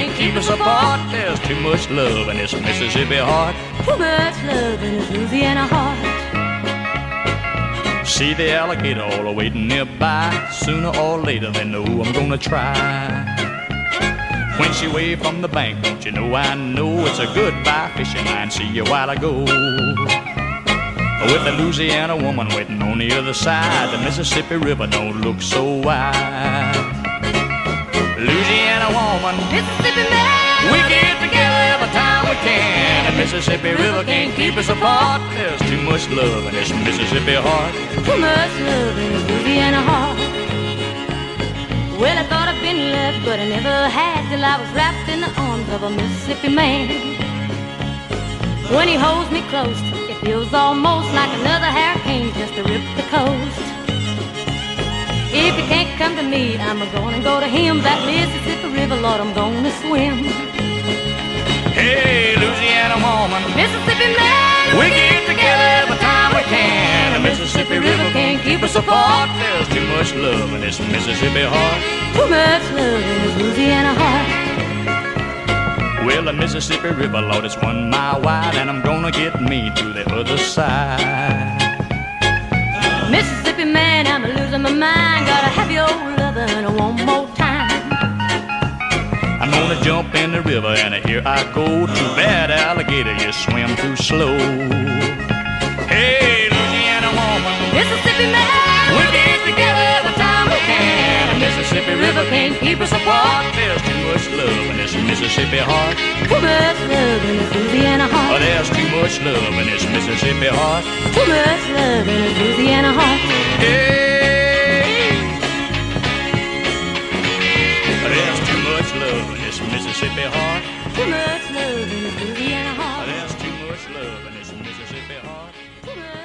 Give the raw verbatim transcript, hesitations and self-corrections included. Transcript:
can't keep us apart. There's too much love in this Mississippi heart. Too much love in this Louisiana heart. See the alligator all waiting nearby. Sooner or later they know I'm gonna try. When she waved from the bank, don't you know I know it's a goodbye fishing line. See you while I go. With the Louisiana woman waiting on the other side, the Mississippi River don't look so wide. Louisiana woman, Mississippi man, we get together every time we can. The Mississippi River can't keep us apart. There's too much love in this Mississippi heart. too much love in this Louisiana heart. Well, I thought I'd been left, but I never had, till I was wrapped in the arms of a Mississippi man. When he holds me close, it feels almost like another hurricane just to rip the coast. If you can't come to me, I'm gonna go to him. That Mississippi River, Lord, I'm gonna swim. Hey, Louisiana woman, Mississippi man, we get together every time we can. The Mississippi River can't keep us apart. There's too much love in this Mississippi heart. too much love in this Louisiana heart. Well, the Mississippi River, Lord, it's one mile wide, and I'm gonna get me to the other side. Mississippi man, I'm losing my mind. Gotta have your lovin' one more time. I'm gonna jump in the river, and here I go. Too bad, alligator, you swim too slow. Hey, Louisiana woman, Mississippi man, we get together every time we can. The Mississippi River can't keep us apart. There's too much love in this Mississippi heart. too much love in this Louisiana Oh, heart. there's too much love in this Mississippi heart. Too much love in this Louisiana heart. Hey, there's too much love in this Mississippi heart. Too much love in this Louisiana heart. There's too much love in this Mississippi heart. Too much